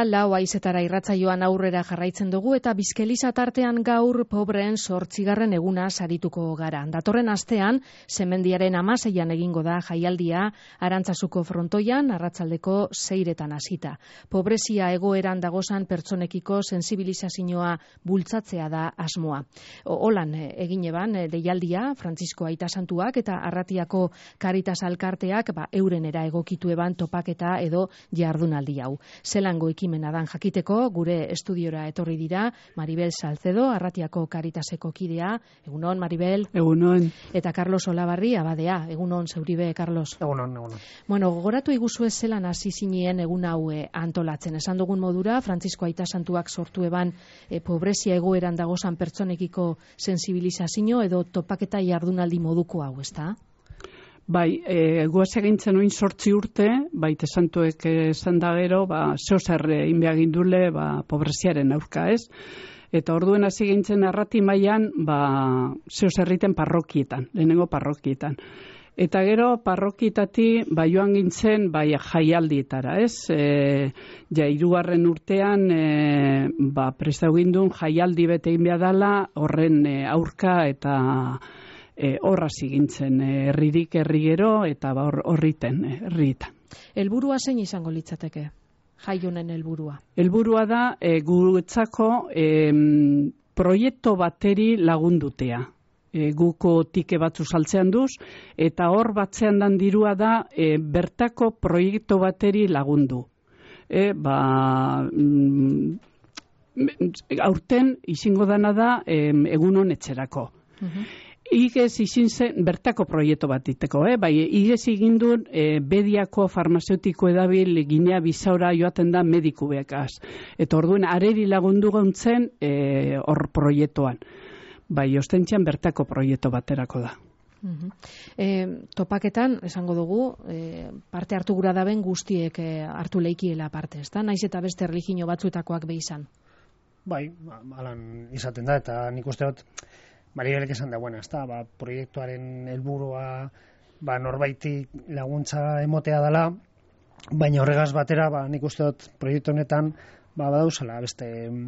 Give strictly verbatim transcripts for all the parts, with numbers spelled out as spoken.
lau haizetara irratsaioan aurrera jarraitzen dugu eta Bizkeliza tartean gaur pobreen zortzigarren eguna sarituko gara. Datorren astean, Semendiaren hamaseian egingo da jaialdia Arantzasuko frontoian arratsaldeko seiretan hasita. Pobrezia egoeran dagozan pertsonekiko sensibilizazioa bultzatzea da asmoa. Holan egin eban deialdia Frantzisko Aita Santuak eta Arratiako Karitas Alkarteak ba, eurenera egokitu eban topaketa edo jardunaldi hau. Zelango ekimena dan jakiteko, gure estudiora etorri dira Maribel Salcedo, Arratiako Karitaseko kidea. Egunon, Maribel. Egunon. Eta Carlos Olabarri, abadea. Egunon, zeuribe, Carlos. Egunon, egunon. Bueno, gogoratu iguzu ez zelan hasi zinien egun haue antolatzen. Esan dugun modura, Frantzisko Aita Santuak sortu eban e, pobrezia egoeran dagozan pertsonekiko sensibilizazio edo topaketa jardunaldi moduko hau, ezta? Bai, e, guaz egintzen oin sortzi urte, baita santuek esan da gero, ba, zeozer inbeagindule, ba, pobreziaren aurka, ez? Eta orduen hasi gintzen Arrati mailan, ba, zeozerriten parrokietan, lehenengo parrokietan. Eta gero parrokietati, ba, joan gintzen, bai, jaialdietara, ez? E, ja, hirugarren urtean, e, ba, prestau gindun, jaialdi bete egin behar dela, horren e, aurka eta horra e, zigintzen, herririk herrigero eta horriten, e, herrietan. Helburua zein izango litzateke? Jai honen helburua? Helburua da, e, guretzako e, proiektu bateri lagundutea. E, guko tike batzu saltzean duz, eta hor batzean dan dirua da, e, bertako proiektu bateri lagundu. E, ba, mm, aurten izingo dana da e, egun honetxerako. Uh-huh. Igez izin zen bertako proiektu bat diteko, eh? Bai, igez igindun e, bediako farmazeutiko edabil Ginea Bisaura joaten da mediku bekaz. Eta orduen areri lagundu gauntzen e, hor proiektuan. Bai, ostentzian bertako proiektu baterako da. Uh-huh. E, topaketan, esango dugu, e, parte hartu gura daben guztiek e, hartu leikiela parte, ez da? Naiz eta beste erlijio batzuetakoak behizan. Bai, alan izaten da, eta nik uste dut, Maribelek esan da, buena, ezta, ba, proiektuaren helburua ba, norbaiti laguntza emotea dela, baina horregaz batera, ba, nik uste dut proiektu honetan ba, badauzela beste,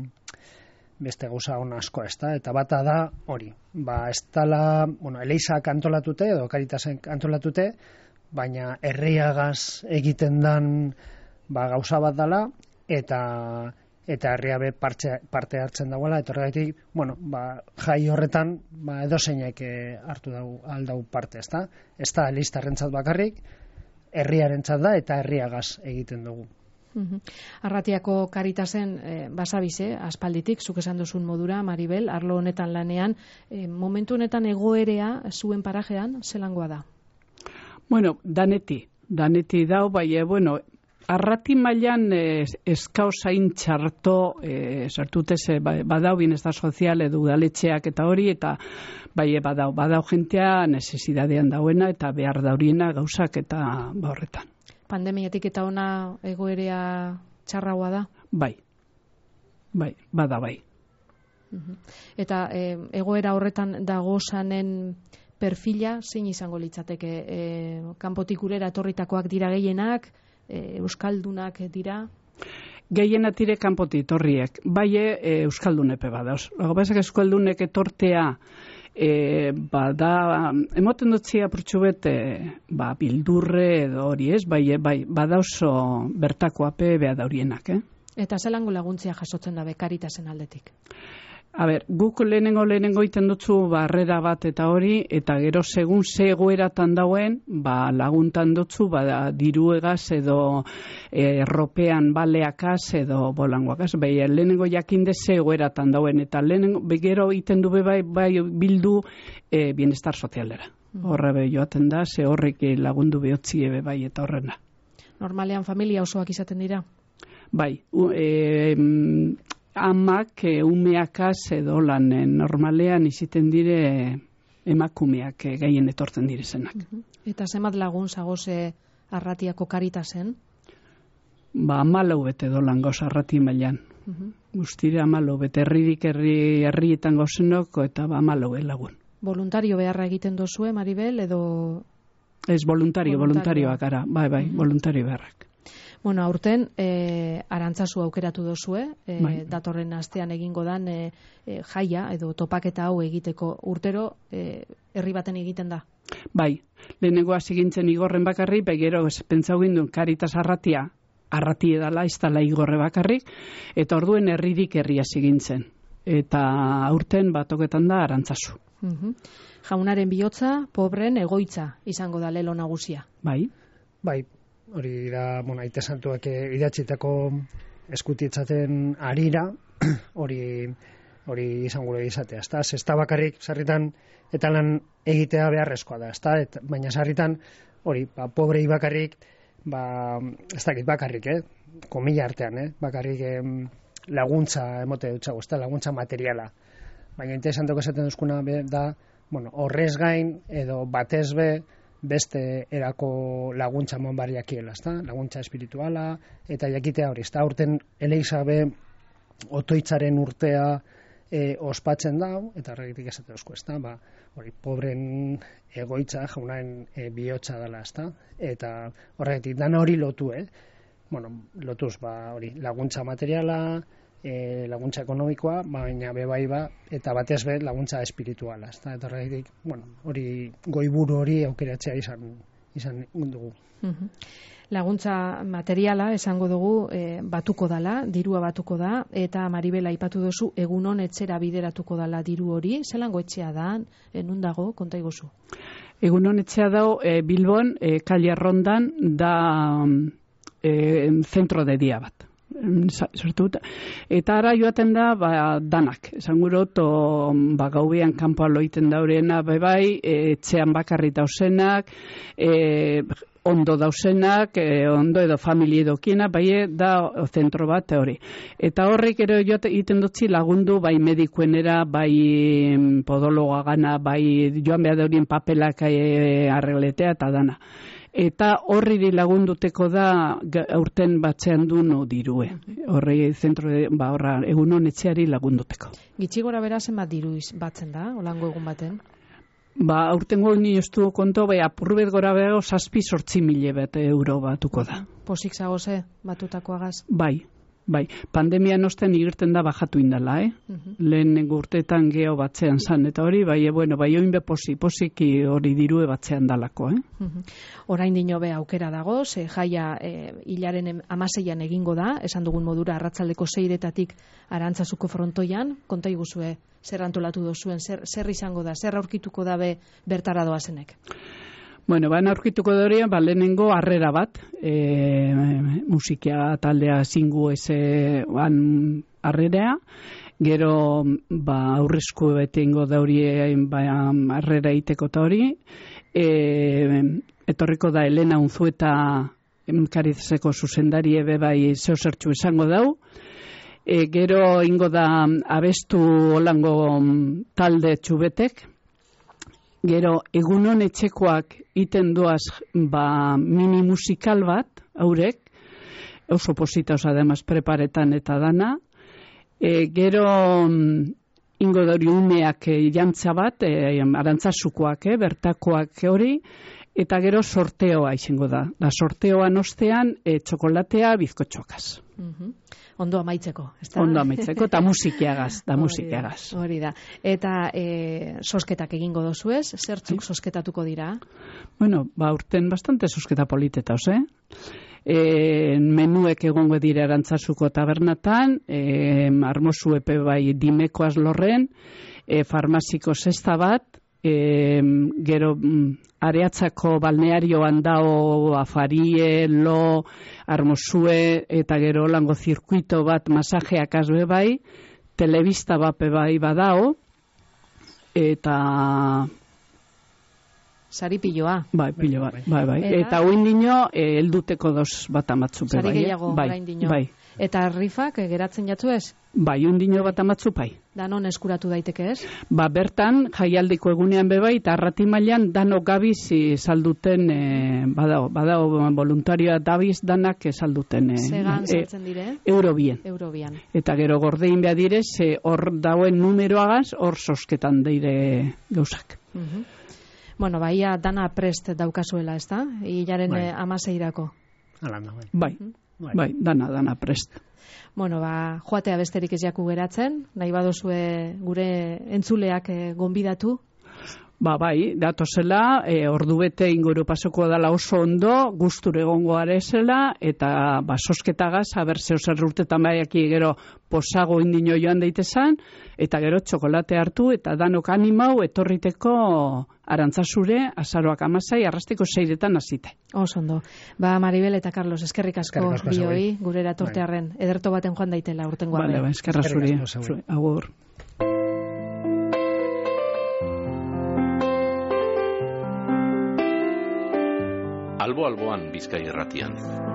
beste gauza hona asko, ezta, eta bata da hori. Ba, ez dala, bueno, Eleizak antolatute edo Karitasen antolatute, baina herriagaz egiten dan ba, gauza bat dela, eta eta herriabe parte, parte hartzen dagoela, eta horregatik, bueno, ba, jai horretan ba, edozeinek hartu dau, aldau parte, ezta? Ez da Eleiztarrentzat bakarrik, herriarentzat da eta herriagaz egiten dugu. Uh-huh. Arratiako Karitasen e, basabize, aspalditik, zuk esan duzun modura, Maribel, arlo honetan lanean, e, momentu honetan egoerea zuen parajean, zelangoa da? Bueno, daneti, daneti dau, bai, e, bueno, Arrati mailan eh, eskauzain txarto eh, sartutez badau binestar sozial edo udaletxeak eta hori, eta bai badau, badau jentea nesesidadean dauena eta behar dauriena gauzak eta ba horretan. Pandemiatik eta ona egoerea txarragoa da? Bai, bai, bada bai. Uh-huh. Eta eh, egoera horretan dagozanen perfila zein izango litzateke? Eh, kanpotik urera etorritakoak dira gehienak, euskaldunak dira? Gehienat dire kanpotik etorriek, bai e, euskaldunepe badauz. Gobezak euskaldunek etortea e, bada, emoten dutzia purtsubet e, ba, bildurre edo hori ez, bai, bai badauzo bertakoape beha daurienak, eh? Eta zelango laguntzia jasotzen da Karitasen aldetik? A ber, guk lehenengo lehenengo iten dutzu barrera bat eta hori, eta gero segun ze egoeratan dauen, ba, laguntan dutzu, ba, diruegaz edo erropean baleakaz edo bolangoakaz. Bai, lehenengo jakinde ze egoeratan dauen, eta lehenengo, gero iten du bai, bai bildu e, bienestar sozialera. Horre be joaten da, ze horrek lagundu behotzi ebe bai eta horrena. Normalean familia osoak izaten dira? Bai, e, amak, e, umeakaz edo lan e, normalean iziten dire emakumeak e, gehien etortzen direzenak. Uh-huh. Eta zemat lagun zagoze Arratiako Karitasen? Ba, amalau bete dolan goz Arrati mailan. Uh-huh. Guztire amalau bete herririk herri, herrietan gozenoko eta ba, amalau lagun. Voluntario beharra egiten dozue, Maribel, edo... Ez, voluntario, voluntarioak gara, bai, bai, uh-huh. voluntario beharrak. Bueno, aurten e, Arantzazu aukeratu dozue, e, bai. datorren astean egingo dan e, e, jaia edo topaketa hau egiteko urtero e, herri baten egiten da. Bai, lehenengo hasi gintzen Igorren bakarrik, bai gero pentsau ginduen Karitas arratia, arrati edala, ez dala Igorre bakarrik, eta orduen herririk herri hasi gintzen. Eta aurten batoketan da Arantzazu. Uhum. Jaunaren bihotza, pobren egoitza izango da lelo nagusia. Bai. Bai, hori da, bueno, aite santuak idatzitako eskutitzaten arira, hori hori izango izatea, ezta? Ez da bakarrik sarritan eta lan egitea beharrezkoa da, ezta? Et, baina sarritan hori, ba, pobrei bakarrik, ba, ez dakit bakarrik, eh? Komila artean, eh? Bakarrik em, laguntza emote dutxago, ezta? Laguntza materiala. Baina interesanteko esaten duzkuna da, bueno, horrez gain edo batez be beste erako laguntza eman barriakiela, ezta? Laguntza espirituala eta jakitea hori, ezta? Aurten Eleizabe otoitzaren urtea e, ospatzen da, eta horregitik esaten duzko, ezta? Ba, hori, pobren egoitza jaunaren e, bihotza dela, ezta? Eta horregitik dana hori lotu, eh? Bueno, lotuz, ba, hori, laguntza materiala, E, laguntza ekonomikoa, baina bebai ba, eta batez be laguntza espirituala. Ezta? Eta horregatik, bueno, hori goiburu hori aukeratzea izan, izan dugu. Uhum. Laguntza materiala, esango dugu, e, batuko dala, dirua batuko da, eta Maribel aipatu duzu, egunon etxera bideratuko dala diru hori, zelango etxea da, e, nun dago, konta iguzu? Egunon etxea dago, e, Bilbon, e, Kalia Rondan, da e, zentro de dia bat. Sortu, eta ara joaten da ba, danak, esan gurot ba, gaubean kanpoa loiten daurena bebai, e, etxean bakarri dausenak, e, ondo dausenak, e, ondo edo familie dokiena, bai da zentro bat hori. Eta horrek ere joate egiten dutzi lagundu bai medikuenera, bai podologa gana, bai joan behar daurien papelak e, arregletea eta dana. Eta horri lagunduteko da aurten batzean du no dirue. Horri zentro de, ba, horra, egunon etxeari lagunduteko. Gitxi gora bera zenbat diru batzen da, olango egun baten? Ba, aurten goi ni estu konto, bai, apurbet gora bera zazpi sortzi mile bat euro batuko da. Posik zagoze batutakoagaz? Bai. Bai, pandemian osten irten da bajatu indala, eh? Uh-huh. Lehenengo urteetan geho batzean zan, eta hori, bai, bueno, bai, oinbe posi, posiki hori dirue batzean dalako, eh? Uh-huh. Orain dino be aukera dago, ze jaia e, hilaren amaseian egingo da, esan dugun modura arratsaldeko seiretatik Arantzazuko frontoian, konta iguzue, zer antolatu dozuen, zer, zer izango da, zer aurkituko dabe bertara doazenek? Bueno, baina aurkituko dorian, ba, lehenengo harrera bat, e, musikia taldea zingu eze ban harrerea, gero ba, aurrezko bete ingo daurien ba, harrera iteko eta hori, e, etorriko da Elena Unzueta Karizeko zuzendari ebe bai zeo zertxu esango dau, e, gero ingo da abestu holango talde txubetek, gero egunon etxekoak iten doaz ba, mini musikal bat, haurek, oso posita osa demaz preparetan eta dana, e, gero ingo dori umeak e, jantza bat, e, Arantzazukoak, e, bertakoak hori, eta gero sorteoa izango da. Da sorteoan ostean e, txokolatea bizkotxokaz. Mhm. Ondo amaitzeko, ezta? Ondo amaitzeko, eta musikiagaz, da musikiagaz. Hori da. Eta e, sosketak egingo dozuez, zertzuk sí. Sosketatuko dira? Bueno, ba, urten bastante sosketa politeta, ose? E, menuek egongo dira Arantzazuko tabernatan, e, armozu epe bai dimekoaz lorren, e, farmaziko zesta bat, e, gero areatzako balnearioan dao afarie, lo, armozue, eta gero lango zirkuito bat masajeak azbe bai, telebista bape bai badao, eta... Sari piloa. Bai, pilo bai, bai, bai. Eta, eta oin dino, eh, elduteko dos bat amatzupe bai. Sari gehiago, bai, orain dino. Bai. Eta rifak, geratzen jatzu ez? Bai, un dino bat amatzupai. Danon eskuratu daiteke ez? Ba, bertan, jaialdiko egunean bebai, eta arrati mailan dano gabiz salduten, e, badao, badao voluntarioa dabiz danak salduten. E, Zegan saltzen dire? E, Eurobien. Eurobien. Eta gero gordein behar dire, ze hor dauen numeroagaz, hor sosketan deire gauzak. Uh-huh. Bueno, baia dana prest daukazuela, ez da? Hilaren bai. Amaseirako. Alanda, bai. Bai. Uh-huh. Bai, bai dana, dana prest. Bueno, ba, joatea besterik ez jaku geratzen, nahi badozue gure entzuleak e, gonbidatu? Ba, bai, datozela, e, ordu bete inguru pasoko dela oso ondo, gusture egongo arezela, eta ba, sosketagaz, haber zeo zer urtetan baiaki gero posago indino joan daitezan, eta gero txokolate hartu, eta danok animau etorriteko Arantzazure, azaroak amasai, arrastiko seiretan hasite. Oso ondo. Ba, Maribel eta Carlos, eskerrik asko, Eskerrik asko, bioi, gurera tortearren. Ederto baten joan daitela urtengo Vale, ba, eskerra zuri. Agur. Albo alboan Bizkai Irratian.